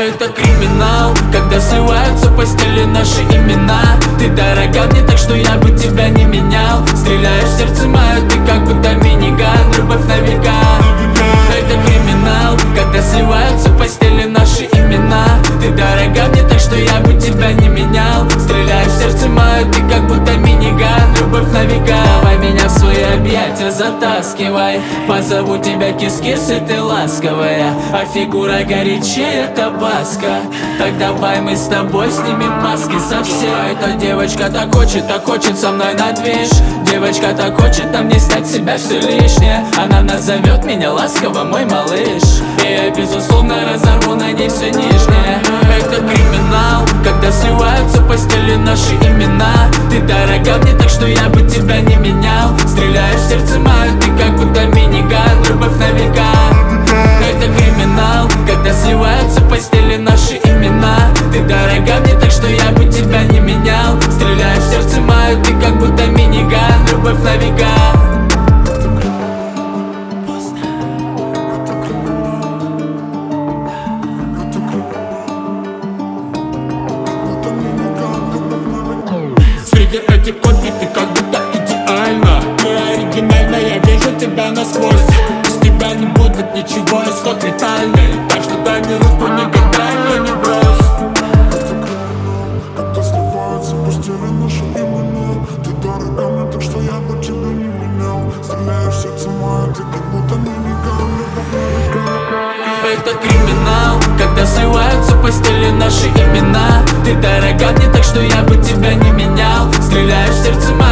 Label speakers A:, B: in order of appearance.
A: Это криминал, когда сливаются в постели наши имена. Ты дорога мне так, что я бы тебя не менял. Стреляешь в сердце мое, ты как будто миниган. Любовь на века. Это криминал, когда сливаются в постели наши имена. Ты дорога мне так, что я бы тебя не менял. Стреляешь в сердце мое, ты как будто миниган. Любовь на века. Давай меня в свои объятия затаскивай. Позову тебя кис-кис, и ты ласковая, а фигура горячее табаско. Так давай мы с тобой снимем маски совсем. Эта девочка так хочет со мной на движ. Девочка так хочет на мне снять с себя все лишнее. Она назовет меня ласково, мой малыш, и я безусловно разорву на ней все нижнее. Это криминал, когда сливаются в постели наши имена. Ты дорога мне так, что я бы тебя не менял. Стреляешь в сердце мое, ты как будто миниган. Любовь на века. Это криминал, когда сливаются в постели наши имена. Ты дорога мне так, что я бы тебя не менял. Стреляешь в сердце мое, ты как будто миниган. Любовь на века.
B: Среди этих копий ты как будто идеальна. Ты оригинальна, я вижу тебя насквозь. Без тебя не будет ничего, исход летальный. Так что дай мне руку, не гадай, мне не брось.
C: Когда сливаются в постели наши имена. Ты дорога мне так, что я бы тебя не менял. Стреляешь в сердце мое, ты как будто миниган.
A: Это криминал, когда сливаются в постели наши имена. Ты дорога мне так, что я бы тебя не менял. Стреляешь в сердце мое.